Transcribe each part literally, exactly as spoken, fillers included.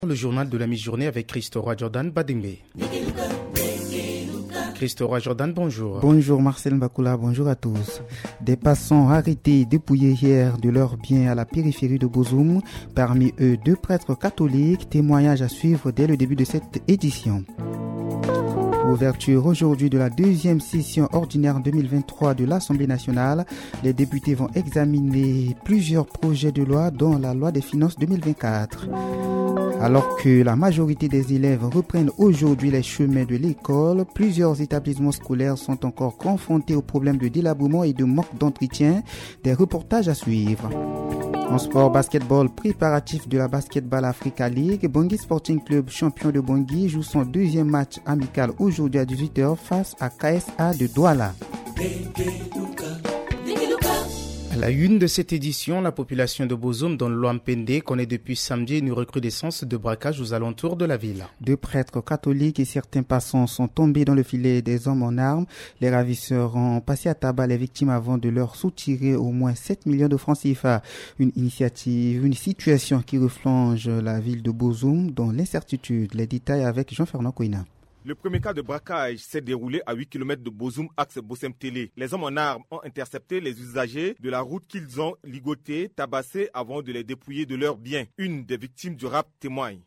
Le journal de la mi-journée avec Christophe Jordan Badimbe. Christophe Jordan, bonjour. Bonjour Marcel Mbakula, bonjour à tous. Des passants arrêtés dépouillés hier de leurs biens à la périphérie de Bozoum. Parmi eux, deux prêtres catholiques. Témoignage à suivre dès le début de cette édition. Ouverture aujourd'hui de la deuxième session ordinaire deux mille vingt-trois de l'Assemblée nationale. Les députés vont examiner plusieurs projets de loi, dont la loi des finances deux mille vingt-quatre. Alors que la majorité des élèves reprennent aujourd'hui les chemins de l'école, plusieurs établissements scolaires sont encore confrontés aux problèmes de délabrement et de manque d'entretien. Des reportages à suivre. En sport basketball, préparatif de la Basketball Africa League, Bangui Sporting Club, champion de Bangui, joue son deuxième match amical aujourd'hui à dix-huit heures face à K S A de Douala. À la une de cette édition, la population de Bozoum dans l'Ouampende connaît depuis samedi une recrudescence de braquage aux alentours de la ville. Deux prêtres catholiques et certains passants sont tombés dans le filet des hommes en armes. Les ravisseurs ont passé à tabac les victimes avant de leur soutirer au moins sept millions de francs C F A. Une initiative, une situation qui replonge la ville de Bozoum dans l'incertitude. Les détails avec Jean-Fernand Kouina. Le premier cas de braquage s'est déroulé à huit kilomètres de Bozoum, axe Bossem-Télé. Les hommes en armes ont intercepté les usagers de la route qu'ils ont ligotés, tabassés avant de les dépouiller de leurs biens. Une des victimes du rap témoigne.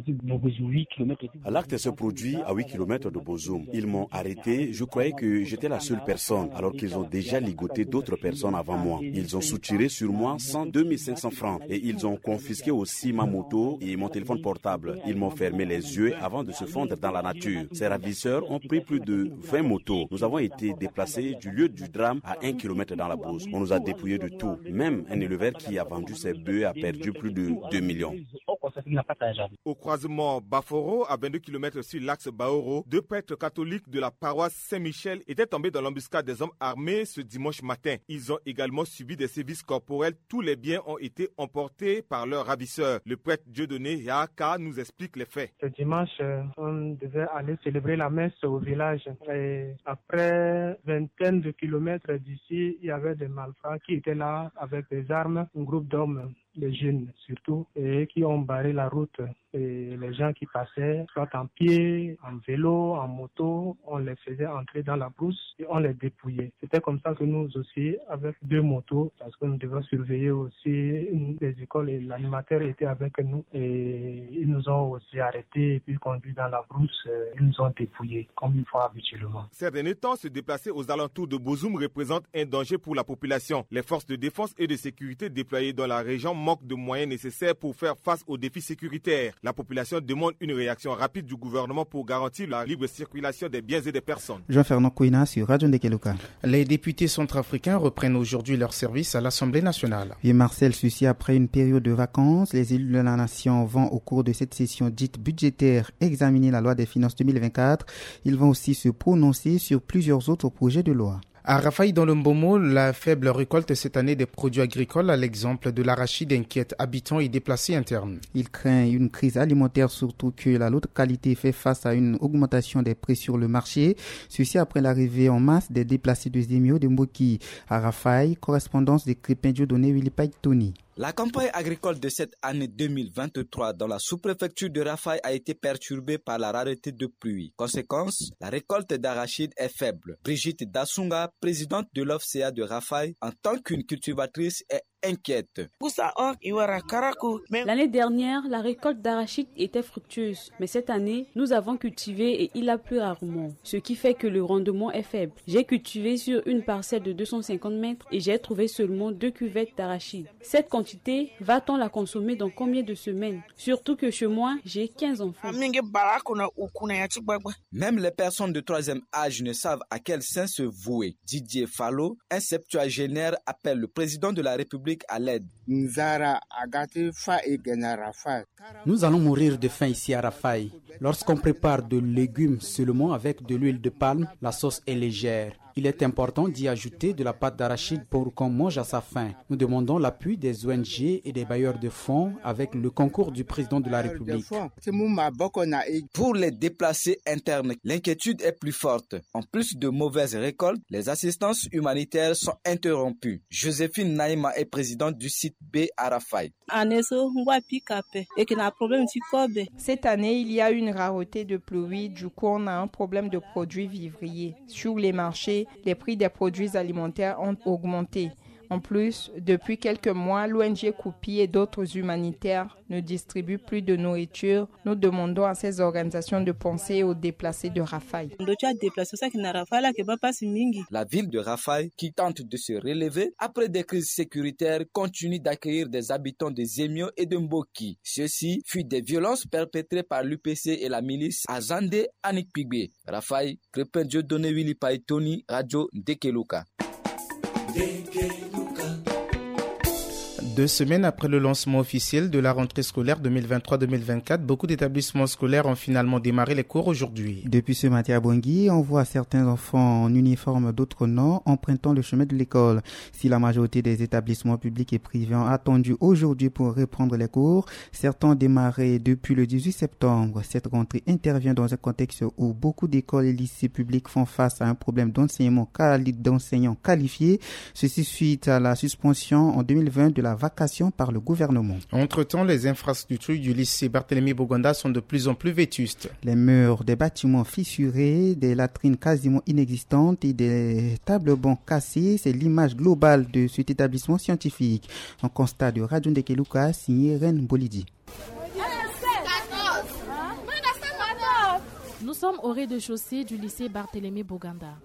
L'acte se produit à huit kilomètres de Bozoum. Ils m'ont arrêté, je croyais que j'étais la seule personne, alors qu'ils ont déjà ligoté d'autres personnes avant moi. Ils ont soutiré sur moi cent deux mille cinq cents francs et ils ont confisqué aussi ma moto et mon téléphone portable. Ils m'ont fermé les yeux avant de se fondre dans la nature. Ces ravisseurs ont pris plus de vingt motos. Nous avons été déplacés du lieu du drame à un kilomètre dans la brousse. On nous a dépouillés de tout. Même un éleveur qui a vendu ses bœufs a perdu plus de deux millions. Au croisement Baforo, à vingt-deux kilomètres sur l'axe Baoro, deux prêtres catholiques de la paroisse Saint-Michel étaient tombés dans l'embuscade des hommes armés ce dimanche matin. Ils ont également subi des sévices corporels. Tous les biens ont été emportés par leurs ravisseurs. Le prêtre Dieudonné Yaaka nous explique les faits. Ce dimanche, on devait aller célébrer la messe au village. Et après vingtaine de kilomètres d'ici, il y avait des malfrats qui étaient là avec des armes, un groupe d'hommes, les jeunes surtout, et qui ont barré la route. Et les gens qui passaient, soit en pied, en vélo, en moto, on les faisait entrer dans la brousse et on les dépouillait. C'était comme ça que nous aussi, avec deux motos, parce que nous devions surveiller aussi une des écoles et l'animateur était avec nous et ils nous ont aussi arrêtés et puis conduits dans la brousse, ils nous ont dépouillés comme ils font habituellement. Ces derniers temps, se déplacer aux alentours de Bozoum représente un danger pour la population. Les forces de défense et de sécurité déployées dans la région manquent de moyens nécessaires pour faire face aux défis sécuritaires. La population demande une réaction rapide du gouvernement pour garantir la libre circulation des biens et des personnes. Jean-Fernand Kouina sur Radio Ndekeluka. Les députés centrafricains reprennent aujourd'hui leur service à l'Assemblée nationale. Et Marcel, ceci après une période de vacances, les élus de la nation vont au cours de cette session dite budgétaire examiner la loi des finances deux mille vingt-quatre. Ils vont aussi se prononcer sur plusieurs autres projets de loi. À Rafai dans le Mbomo, la faible récolte cette année des produits agricoles, à l'exemple de l'arachide, inquiète habitants et déplacés internes. Il craint une crise alimentaire, surtout que la localité fait face à une augmentation des prix sur le marché. Ceci après l'arrivée en masse des déplacés de Zemio de Mboki. À Rafai, correspondance de Crépin Dieudonné Willy Tony. La campagne agricole de cette année deux mille vingt-trois dans la sous-préfecture de Rafai a été perturbée par la rareté de pluie. Conséquence, la récolte d'arachide est faible. Brigitte Dassunga, présidente de l'O F C A de Rafai, en tant qu'une cultivatrice, est inquiète. L'année dernière, la récolte d'arachide était fructueuse, mais cette année, nous avons cultivé et il a plu rarement, ce qui fait que le rendement est faible. J'ai cultivé sur une parcelle de deux cent cinquante mètres et j'ai trouvé seulement deux cuvettes d'arachide. Cette quantité, va-t-on la consommer dans combien de semaines? Surtout que chez moi, j'ai quinze enfants. Même les personnes de troisième âge ne savent à quel saint se vouer. Didier Fallo, un septuagénaire, appelle le président de la République à l'aide. Nous allons mourir de faim ici à Rafai. Lorsqu'on prépare de légumes seulement avec de l'huile de palme, la sauce est légère. Il est important d'y ajouter de la pâte d'arachide pour qu'on mange à sa faim. Nous demandons l'appui des O N G et des bailleurs de fonds avec le concours du président de la République. Pour les déplacés internes, l'inquiétude est plus forte. En plus de mauvaises récoltes, les assistances humanitaires sont interrompues. Joséphine Naïma est présidente du site B à Rafai. Cette année, il y a une rareté de pluie, du coup on a un problème de produits vivriers. Sur les marchés, les prix des produits alimentaires ont augmenté. En plus, depuis quelques mois, l'O N G Koupi et d'autres humanitaires ne distribuent plus de nourriture. Nous demandons à ces organisations de penser aux déplacés de Rafai. La ville de Rafai, qui tente de se relever après des crises sécuritaires, continue d'accueillir des habitants de Zemio et de Mboki. Ceux-ci fuient des violences perpétrées par l'U P C et la milice à Zande, Anikpigbe. Rafai, Crépin Dieudonné Willy Paitoni, Radio Ndekeluka. Deux semaines après le lancement officiel de la rentrée scolaire deux mille vingt-trois deux mille vingt-quatre, beaucoup d'établissements scolaires ont finalement démarré les cours aujourd'hui. Depuis ce matin à Bangui, on voit certains enfants en uniforme, d'autres non, empruntant le chemin de l'école. Si la majorité des établissements publics et privés ont attendu aujourd'hui pour reprendre les cours, certains ont démarré depuis le dix-huit septembre. Cette rentrée intervient dans un contexte où beaucoup d'écoles et lycées publics font face à un problème d'enseignement d'enseignants qualifiés. Ceci suite à la suspension en deux mille vingt de la vacation par le gouvernement. Entre-temps, les infrastructures du lycée Barthélemy Boganda sont de plus en plus vétustes. Les murs des bâtiments fissurés, des latrines quasiment inexistantes et des tables bancs cassés, c'est l'image globale de cet établissement scientifique. Un constat de Radio Ndekeluka signé Ren Bolidi. Nous sommes au rez-de-chaussée du lycée Barthélemy Boganda.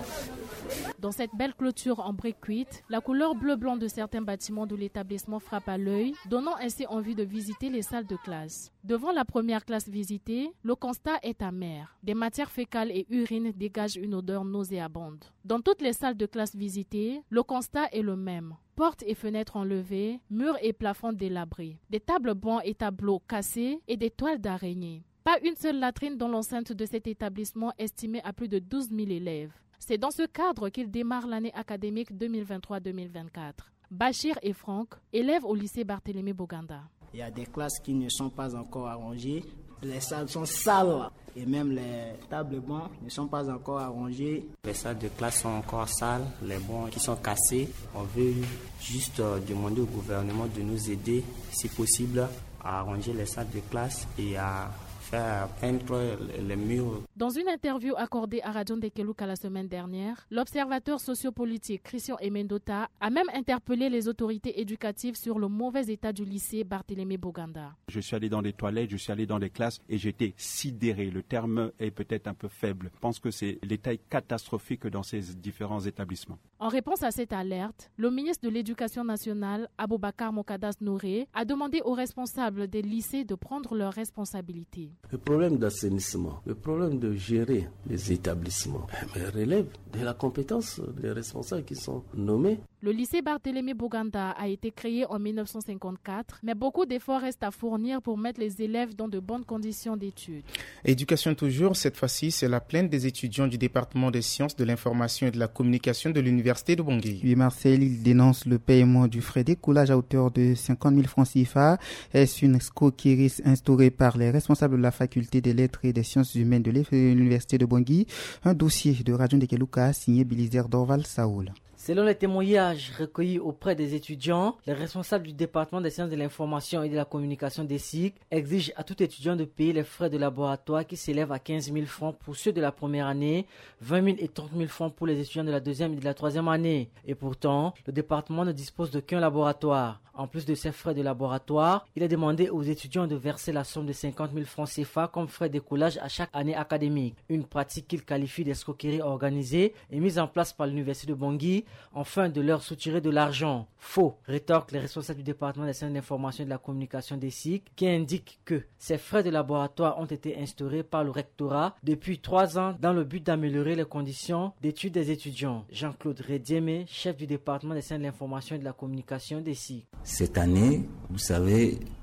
Dans cette belle clôture en briques cuites, la couleur bleu-blanc de certains bâtiments de l'établissement frappe à l'œil, donnant ainsi envie de visiter les salles de classe. Devant la première classe visitée, le constat est amer. Des matières fécales et urines dégagent une odeur nauséabonde. Dans toutes les salles de classe visitées, le constat est le même. Portes et fenêtres enlevées, murs et plafonds délabrés, des tables bancs et tableaux cassés et des toiles d'araignée. Pas une seule latrine dans l'enceinte de cet établissement estimé à plus de douze mille élèves. C'est dans ce cadre qu'il démarre l'année académique deux mille vingt-trois deux mille vingt-quatre. Bachir et Franck, élèves au lycée Barthélemy Boganda. Il y a des classes qui ne sont pas encore arrangées. Les salles sont sales et même les tables bancs ne sont pas encore arrangées. Les salles de classe sont encore sales, les bancs qui sont cassés. On veut juste demander au gouvernement de nous aider, si possible, à arranger les salles de classe et à faire peindre les murs. Dans une interview accordée à Radio Ndekeluka la semaine dernière, l'observateur sociopolitique Christian Emendota a même interpellé les autorités éducatives sur le mauvais état du lycée Barthélemy Boganda. Je suis allé dans les toilettes, je suis allé dans les classes et j'étais sidéré. Le terme est peut-être un peu faible. Je pense que c'est l'état catastrophique dans ces différents établissements. En réponse à cette alerte, le ministre de l'Éducation nationale, Aboubakar Mokadas Nouré, a demandé aux responsables des lycées de prendre leurs responsabilités. Le problème d'assainissement, le problème de gérer les établissements, mais relève de la compétence des responsables qui sont nommés. Le lycée Barthélemy Boganda a été créé en mille neuf cent cinquante-quatre, mais beaucoup d'efforts restent à fournir pour mettre les élèves dans de bonnes conditions d'études. Éducation toujours, cette fois-ci, c'est la plainte des étudiants du département des sciences, de l'information et de la communication de l'université de Bangui. Oui, Marcel, il dénonce le paiement du frais d'écoulage à hauteur de cinquante mille francs C F A. Est-ce une escroquerie instaurée par les responsables de la faculté des lettres et des sciences humaines de l'université de Bangui? Un dossier de Radio Ndekeluka signé Bilizer Dorval Saoul. Selon les témoignages recueillis auprès des étudiants, les responsables du département des sciences de l'information et de la communication des S I C exigent à tout étudiant de payer les frais de laboratoire qui s'élèvent à quinze mille francs pour ceux de la première année, vingt mille et trente mille francs pour les étudiants de la deuxième et de la troisième année. Et pourtant, le département ne dispose d'aucun laboratoire. En plus de ces frais de laboratoire, il est demandé aux étudiants de verser la somme de cinquante mille francs C F A comme frais d'écoulage à chaque année académique. Une pratique qu'ils qualifient d'escroquerie organisée et mise en place par l'université de Bangui afin de leur soutirer de l'argent. Faux, rétorquent les responsables du département des sciences d'information et de la communication des S I C qui indiquent que ces frais de laboratoire ont été instaurés par le rectorat depuis trois ans dans le but d'améliorer les conditions d'études des étudiants. Jean-Claude Rediemé, chef du département des sciences de l'information et de la communication des S I C. Cette année, vous savez,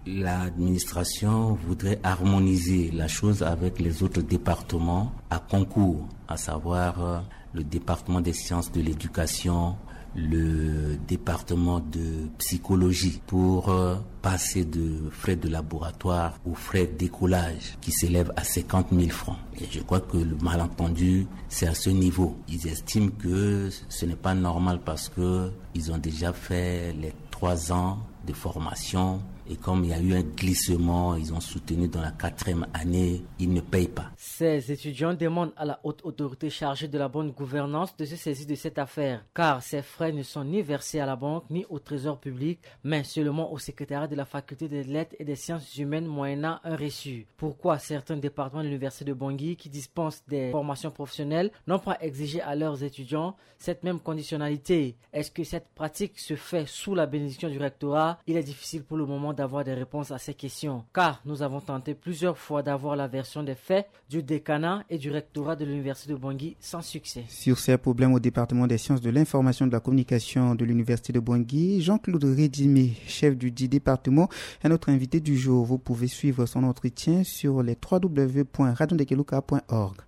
l'administration voudrait harmoniser la chose avec les autres départements à concours, à savoir le département des sciences de l'éducation, le département de psychologie, pour passer de frais de laboratoire aux frais d'écolage qui s'élèvent à cinquante mille francs. Et je crois que le malentendu, c'est à ce niveau. Ils estiment que ce n'est pas normal parce que ils ont déjà fait les trois ans de formation. Et comme il y a eu un glissement, ils ont soutenu dans la quatrième année, ils ne payent pas. Ces étudiants demandent à la haute autorité chargée de la bonne gouvernance de se saisir de cette affaire, car ces frais ne sont ni versés à la banque ni au trésor public, mais seulement au secrétariat de la faculté des lettres et des sciences humaines moyennant un reçu. Pourquoi certains départements de l'université de Bangui qui dispensent des formations professionnelles n'ont pas exigé à leurs étudiants cette même conditionnalité? Est-ce que cette pratique se fait sous la bénédiction du rectorat? Il est difficile pour le moment d'avoir des réponses à ces questions, car nous avons tenté plusieurs fois d'avoir la version des faits du décanat et du rectorat de l'université de Bangui sans succès. Sur ces problèmes au département des sciences de l'information et de la communication de l'université de Bangui, Jean-Claude Redimé, chef du dit département, est notre invité du jour. Vous pouvez suivre son entretien sur les w w w point radio dekeluka point org.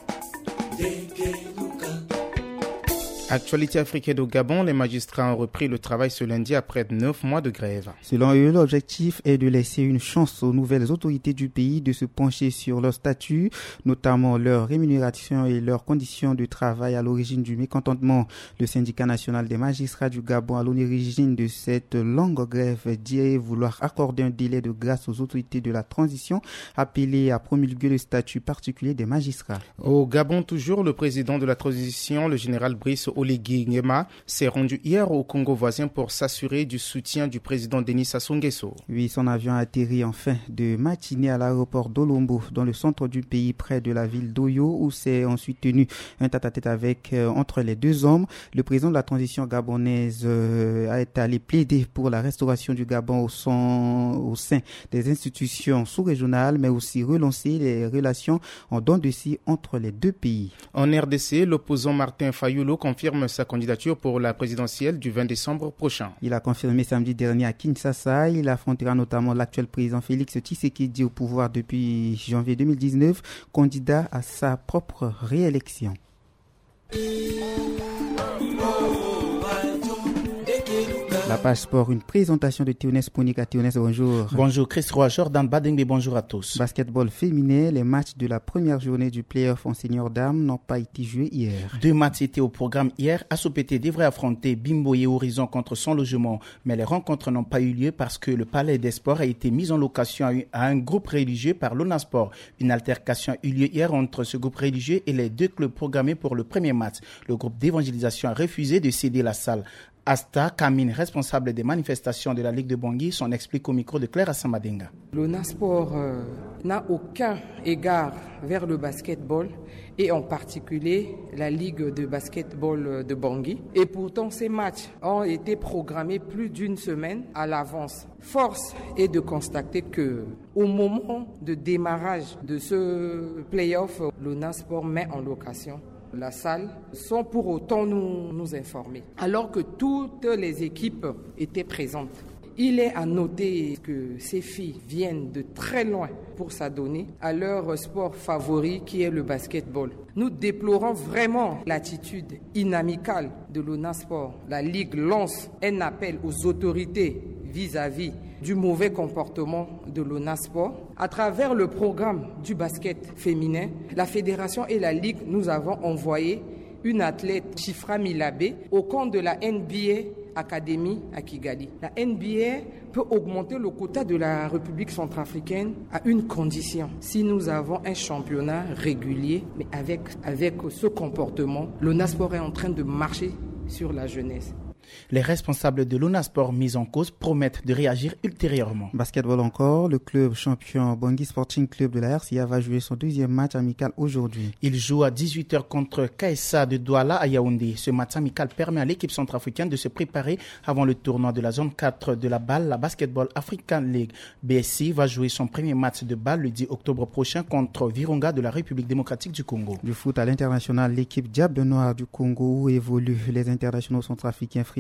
Actualité africaine au Gabon, les magistrats ont repris le travail ce lundi après neuf mois de grève. Selon eux, l'objectif est de laisser une chance aux nouvelles autorités du pays de se pencher sur leur statut, notamment leur rémunération et leurs conditions de travail à l'origine du mécontentement. Le syndicat national des magistrats du Gabon, à l'origine de cette longue grève, dit vouloir accorder un délai de grâce aux autorités de la transition, appelées à promulguer le statut particulier des magistrats. Au Gabon, toujours, le président de la transition, le général Brice Oligui Nguema, s'est rendu hier au Congo voisin pour s'assurer du soutien du président Denis Sassou Nguesso. Oui, son avion a atterri en fin de matinée à l'aéroport d'Olombo, dans le centre du pays, près de la ville d'Oyo, où s'est ensuite tenu un tête-à-tête avec, euh, entre les deux hommes. Le président de la transition gabonaise euh, a été allé plaider pour la restauration du Gabon au, son, au sein des institutions sous-régionales, mais aussi relancer les relations en dents de scie entre les deux pays. En R D C, l'opposant Martin Fayulu confirme sa candidature pour la présidentielle du vingt décembre prochain. Il a confirmé samedi dernier à Kinshasa. Il affrontera notamment l'actuel président Félix Tshisekedi au pouvoir depuis janvier deux mille dix-neuf, candidat à sa propre réélection. La page sport, une présentation de Théonès Ponika. Théonès, bonjour. Bonjour Chris-Roy, Jordan Badengbe, bonjour à tous. Basketball féminin, les matchs de la première journée du play-off en senior dames n'ont pas été joués hier. Deux matchs étaient au programme hier. Asopété devrait affronter Bimbo et Horizon contre son logement, mais les rencontres n'ont pas eu lieu parce que le palais des sports a été mis en location à un groupe religieux par l'ONASPORT. Une altercation a eu lieu hier entre ce groupe religieux et les deux clubs programmés pour le premier match. Le groupe d'évangélisation a refusé de céder la salle. Asta Kamine, responsable des manifestations de la Ligue de Bangui, s'en explique au micro de Claire Assamadenga. L'ONASPORT euh, n'a aucun égard vers le basketball et en particulier la Ligue de basketball de Bangui. Et pourtant, ces matchs ont été programmés plus d'une semaine à l'avance. Force est de constater que au moment de démarrage de ce play-off, l'ONASPORT met en location la salle sans pour autant nous, nous informer, alors que toutes les équipes étaient présentes. Il est à noter que ces filles viennent de très loin pour s'adonner à leur sport favori qui est le basketball. Nous déplorons vraiment l'attitude inamicale de l'ONASPORT. La Ligue lance un appel aux autorités vis-à-vis du mauvais comportement de l'ONASPORT. À travers le programme du basket féminin, la fédération et la Ligue, nous avons envoyé une athlète, Chifra Milabé, au camp de la N B A Academy à Kigali. La N B A peut augmenter le quota de la République centrafricaine à une condition. Si nous avons un championnat régulier, mais avec, avec ce comportement, l'ONASPORT est en train de marcher sur la jeunesse. Les responsables de l'ONASPORT mis en cause promettent de réagir ultérieurement. Basketball encore, le club champion Bangui Sporting Club de la R C A va jouer son deuxième match amical aujourd'hui. Il joue à dix-huit heures contre K S A de Douala à Yaoundé. Ce match amical permet à l'équipe centrafricaine de se préparer avant le tournoi de la zone quatre de la balle, la Basketball African League. B S C va jouer son premier match de balle le dix octobre prochain contre Virunga de la République démocratique du Congo. Du foot à l'international, l'équipe Diable Noir du Congo où évoluent les internationaux centrafricains Freeman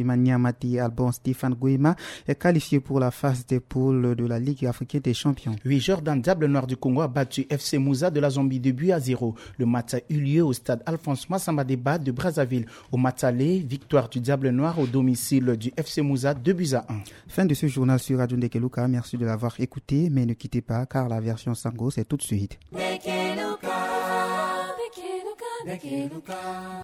Ibrahima Niamati Albon Stéphane Gouima est qualifié pour la phase des poules de la Ligue africaine des champions. Oui, Jordan Diable Noir du Congo a battu F C Moussa de la Zambie de but à zéro. Le match a eu lieu au stade Alphonse Massamba Débat de Brazzaville. Au match aller, victoire du Diable Noir au domicile du F C Moussa, deux buts à un. Fin de ce journal sur Radio Ndekeluka. Merci de l'avoir écouté, mais ne quittez pas car la version Sango c'est tout de suite.